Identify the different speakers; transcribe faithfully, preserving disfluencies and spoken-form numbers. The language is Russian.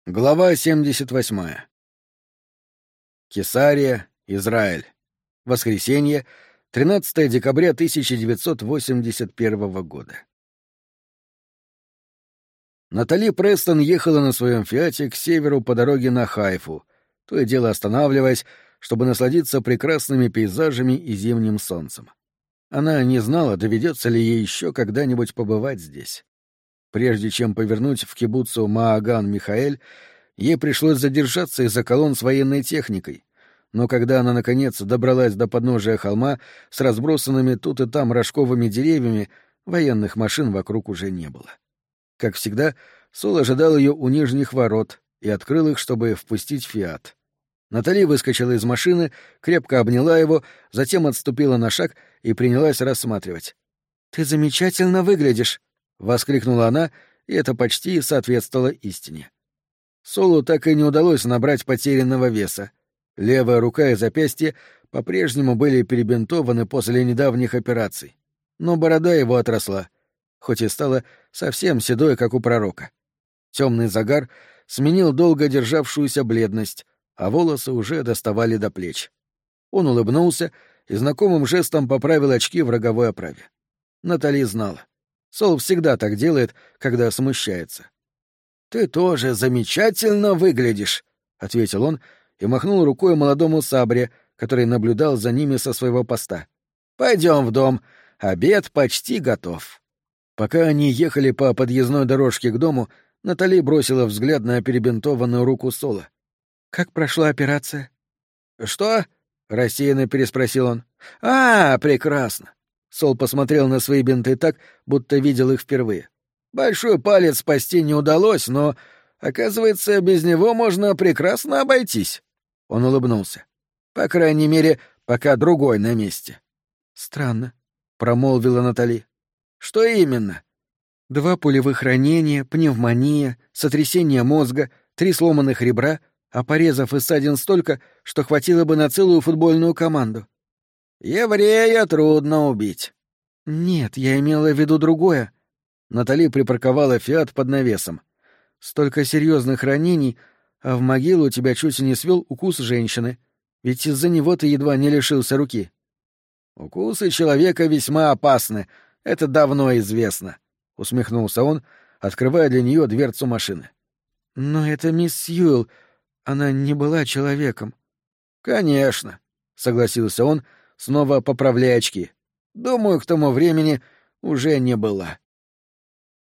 Speaker 1: Глава семьдесят восемь. Кесария, Израиль. Воскресенье, тринадцатое декабря тысяча девятьсот восемьдесят первого года. Натали Престон ехала на своем «Фиате» к северу по дороге на Хайфу, то и дело останавливаясь, чтобы насладиться прекрасными пейзажами и зимним солнцем. Она не знала, доведется ли ей еще когда-нибудь побывать здесь. Прежде чем повернуть в кибуцу Мааган-Михаэль, ей пришлось задержаться из-за колонн с военной техникой. Но когда она, наконец, добралась до подножия холма с разбросанными тут и там рожковыми деревьями, военных машин вокруг уже не было. Как всегда, Сол ожидал ее у нижних ворот и открыл их, чтобы впустить «Фиат». Натали выскочила из машины, крепко обняла его, затем отступила на шаг и принялась рассматривать. «Ты замечательно выглядишь!» — воскликнула она, и это почти соответствовало истине. Солу так и не удалось набрать потерянного веса. Левая рука и запястье по-прежнему были перебинтованы после недавних операций. Но борода его отросла, хоть и стала совсем седой, как у пророка. Темный загар сменил долго державшуюся бледность, а волосы уже доставали до плеч. Он улыбнулся и знакомым жестом поправил очки в роговой оправе. Натали знала. Сол всегда так делает, когда смущается. «Ты тоже замечательно выглядишь», — ответил он и махнул рукой молодому сабре, который наблюдал за ними со своего поста. «Пойдем в дом. Обед почти готов». Пока они ехали по подъездной дорожке к дому, Натали бросила взгляд на перебинтованную руку Сола. «Как прошла операция?» «Что?» — рассеянно переспросил он. «А, прекрасно». Сол посмотрел на свои бинты так, будто видел их впервые. «Большой палец спасти не удалось, но, оказывается, без него можно прекрасно обойтись». Он улыбнулся. «По крайней мере, пока другой на месте». «Странно», — промолвила Натали. «Что именно?» «Два пулевых ранения, пневмония, сотрясение мозга, три сломанных ребра, а порезов и ссадин столько, что хватило бы на целую футбольную команду». «Еврея трудно убить». «Нет, я имела в виду другое». Натали припарковала «Фиат» под навесом. «Столько серьезных ранений, а в могилу тебя чуть не свел укус женщины, ведь из-за него ты едва не лишился руки». «Укусы человека весьма опасны, это давно известно», — усмехнулся он, открывая для нее дверцу машины. «Но это мисс Сьюэлл, она не была человеком». «Конечно», — согласился он, снова поправляя очки. «Думаю, к тому времени уже не была».